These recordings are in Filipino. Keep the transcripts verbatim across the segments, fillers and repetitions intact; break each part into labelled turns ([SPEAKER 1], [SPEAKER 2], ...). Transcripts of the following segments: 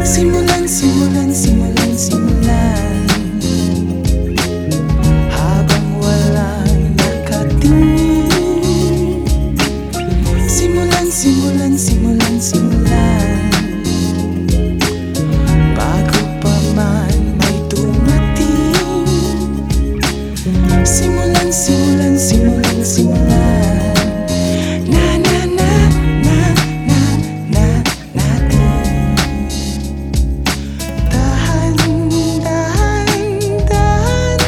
[SPEAKER 1] Simulan, simulan, simulan, simulan habang walang nakatingin. Simulan, simulan, simulan, simulan bago pa man may dumating. Simulan, simulan, simulan, simulan na na na na na na natin. Dahan, dahan, dahan,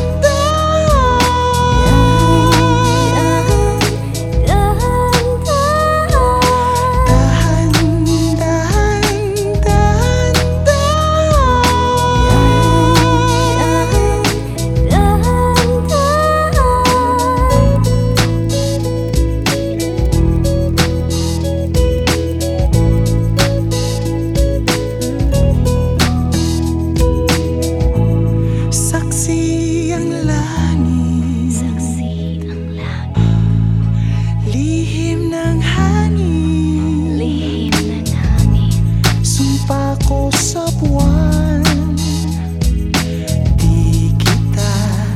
[SPEAKER 1] dahan, dahan, dahan, saksi ang langit,
[SPEAKER 2] Saksi ang langit,
[SPEAKER 1] lihim ng hangin,
[SPEAKER 2] lihim ng hangin.
[SPEAKER 1] sumpa ko sa buwan, di kita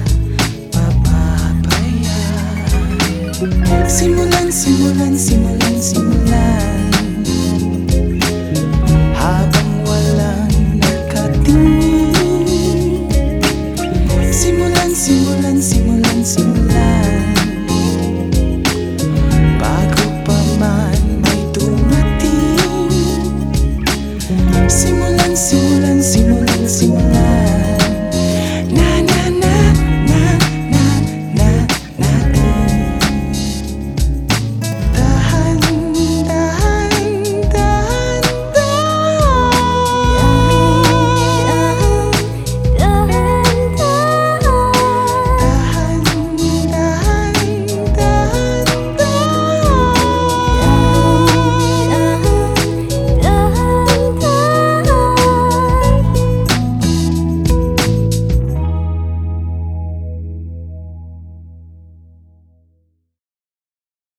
[SPEAKER 1] papabayaan. Simulan, simulan, simulan, simulan habang walang nakatingin. Simulan, simulan, simulan